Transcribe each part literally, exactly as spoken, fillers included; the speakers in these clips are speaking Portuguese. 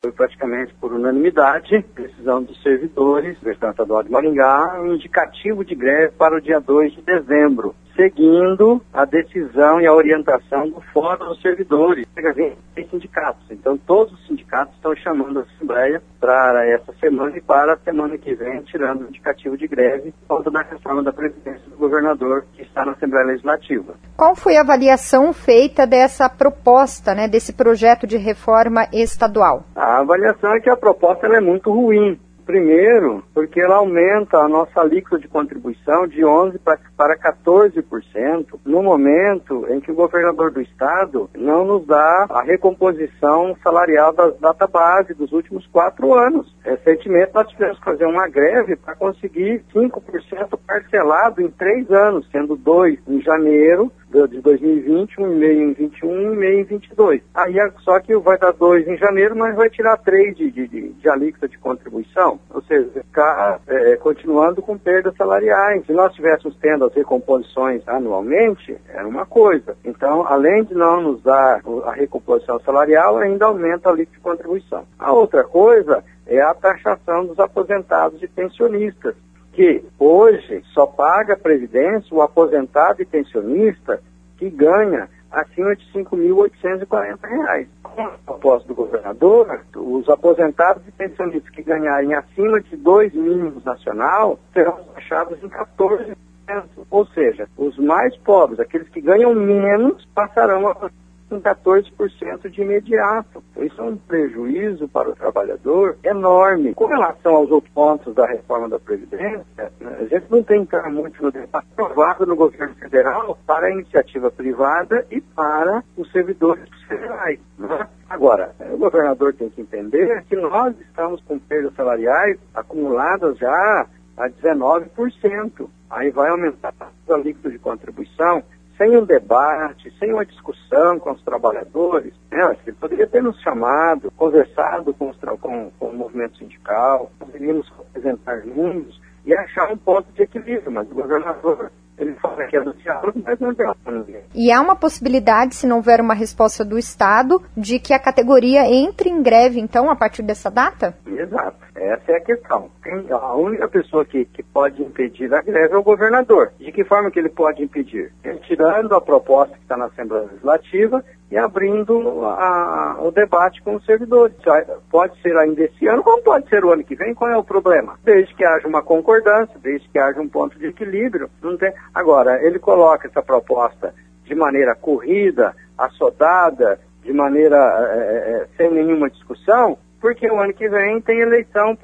Foi praticamente por unanimidade, decisão dos servidores do Estado Estadual de Maringá, um indicativo de greve para o dia dois de dezembro, seguindo a decisão e a orientação do Fórum dos Servidores, tem sindicatos. Então, todos os sindicatos estão chamando a Assembleia para essa semana e para a semana que vem, tirando o indicativo de greve por conta da reforma da Previdência do governador que está na Assembleia Legislativa. Qual foi a avaliação feita dessa proposta, né, desse projeto de reforma estadual? A avaliação é que a proposta ela é muito ruim. Primeiro, porque ela aumenta a nossa alíquota de contribuição de onze por cento para quatorze por cento, no momento em que o governador do estado não nos dá a recomposição salarial das database dos últimos quatro anos. Recentemente, nós tivemos que fazer uma greve para conseguir cinco por cento parcelado em três anos, sendo dois em janeiro de dois mil e vinte, um e meio em vinte e um e um e meio em vinte e dois. Aí, só que vai dar dois em janeiro, mas vai tirar três de, de, de, de alíquota de contribuição. Ou seja, ficar é, continuando com perdas salariais. Se nós estivéssemos tendo as recomposições anualmente, era uma coisa. Então, além de não nos dar a recomposição salarial, ainda aumenta a alíquota de contribuição. A outra coisa é a taxação dos aposentados e pensionistas, que hoje só paga a Previdência o aposentado e pensionista que ganha acima de cinco mil oitocentos e quarenta reais. Com a proposta do governador, os aposentados e pensionistas que ganharem acima de dois mínimos nacional serão taxados em quatorze por cento. Ou seja, os mais pobres, aqueles que ganham menos, passarão a em quatorze por cento de imediato. Isso é um prejuízo para o trabalhador enorme. Com relação aos outros pontos da reforma da Previdência, a gente não tem que entrar muito no debate aprovado no governo federal para a iniciativa privada e para os servidores federais. Né? Agora, o governador tem que entender que nós estamos com perdas salariais acumuladas já a dezenove por cento. Aí vai aumentar a alíquota de contribuição sem um debate, sem uma discussão com os trabalhadores. Né? Ele poderia ter nos chamado, conversado com, os tra- com, com o movimento sindical, poderíamos apresentar números e achar um ponto de equilíbrio, mas o governador, ele fala que é do diálogo, mas não dialoga com ninguém. E há uma possibilidade, se não houver uma resposta do Estado, de que a categoria entre em greve, então, a partir dessa data? Exato. Essa é a questão. Quem, a única pessoa que, que pode impedir a greve é o governador. De que forma que ele pode impedir? Ele tirando a proposta que está na Assembleia Legislativa e abrindo a, o debate com os servidores. Pode ser ainda esse ano, como pode ser o ano que vem, qual é o problema? Desde que haja uma concordância, desde que haja um ponto de equilíbrio. Não tem... Agora, ele coloca essa proposta de maneira corrida, assodada, de maneira é, é, sem nenhuma discussão, porque o ano que vem tem eleição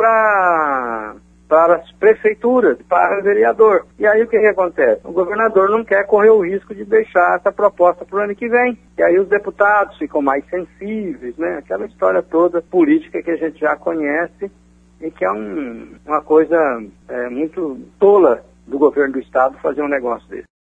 para para as prefeituras, para o vereador. E aí o que, que acontece? O governador não quer correr o risco de deixar essa proposta para o ano que vem. E aí os deputados ficam mais sensíveis, né? Aquela história toda política que a gente já conhece e que é um, uma coisa é, muito tola do governo do estado fazer um negócio desse.